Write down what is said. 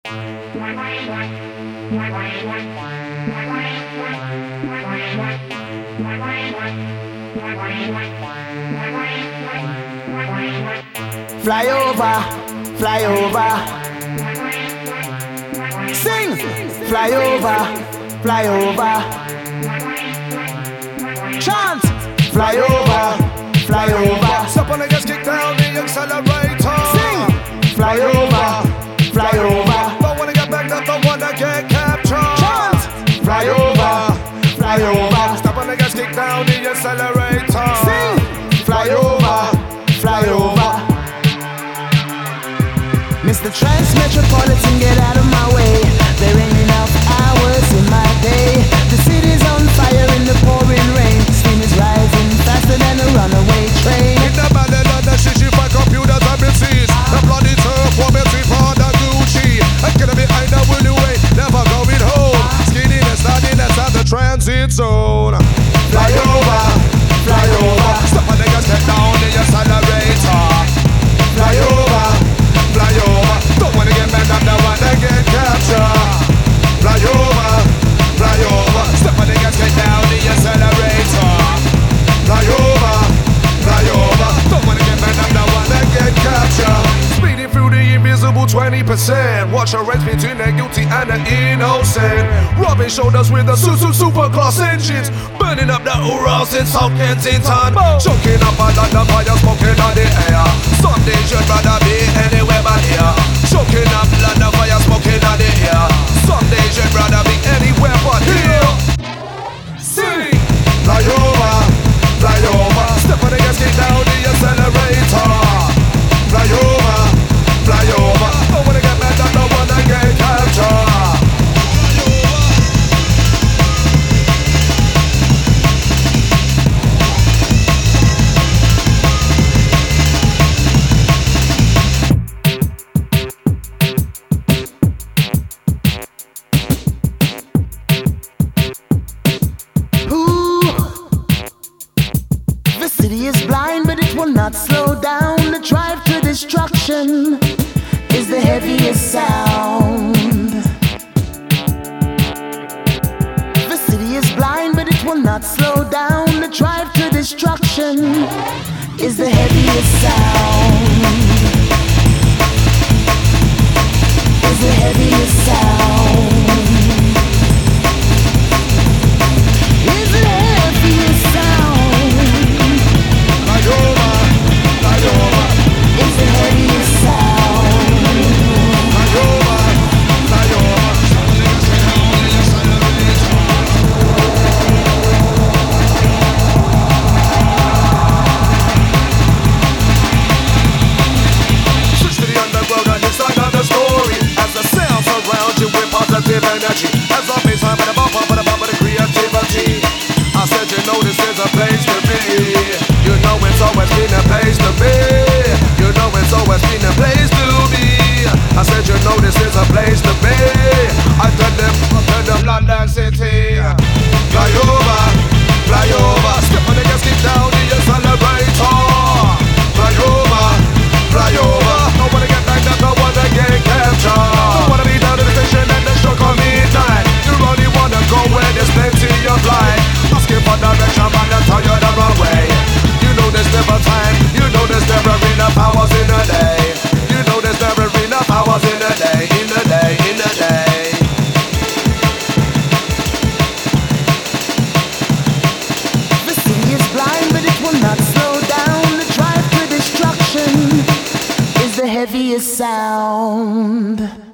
Fly over, fly over. Sing! Fly over, fly over. Chant! Fly over, fly over. Step on the gas, kick down the accelerator. Sing! Fly over, fly over. Don't wanna get back up, don't wanna get captured. Chant! Fly over, fly over. Step on the gas, kick down the accelerator. Sing! Fly over, fly over. Mr. Trans-Metropolitan, get out of my way. There ain't enough hours in my day. The city's on fire in the pouring rain. Steam is rising faster than a runaway train. In the Babylon, the shit, find computers and MCs. The bloody turf, what me for the Gucci. I'm gonna be behind the wheel way, never going home. Skinniness, naughtiness at the transit zone. Fly over, fly over. Step on the gas, get down the accelerator. Fly over, fly over. Don't wanna get back up, don't wanna get captured. Fly over, fly over. Step on the gas, get down the accelerator. Fly over, fly over. Don't wanna get back up, don't wanna get captured. Speeding through the invisible 20%. Watch a race between the guilty and the innocent. Rubbing shoulders with the super class engines. Burning up the Urals in South Kensington. Choking up a lot of fire, smoking on the air. Some days you'd rather be anywhere but here. Choking up a lot of fire, smoking on the air. Some days you'd rather be anywhere but here. Sing! Fly over, fly over. Step on the gas, kick down the accelerator. Fly over, fly over. Don't wanna get mad, don't wanna get captured. Not slow down. The drive to destruction is the heaviest sound. The city is blind, but it will not slow down. The drive to destruction is the heaviest sound. Is the heaviest sound. Is the heaviest sound. Fly over, fly over. It's the heaviest sound. Fly over, fly over. Switch to the underworld and inside of the story. As the sound surrounds you with positive energy. As a baseline with a bump of the creativity. I said you know this is a place to be. You know it's always been a place to be. You know it's always been a place to be. I said you know this is a place to be. I tell them London City. Fly over, fly over. Step on the gas, keep down the accelerator. Fly over, fly over. Don't wanna get back up, don't wanna get captured. Don't wanna be down to the station and the stroke on midnight. You only wanna go where there's plenty of light. Asking for direction, man, I'll tell you the wrong way. You know there's never time, you know there's never enough hours in a day. You know there's never enough hours in a day, in a day, in a day. The city is blind, but it will not slow down. The drive to destruction is the heaviest sound.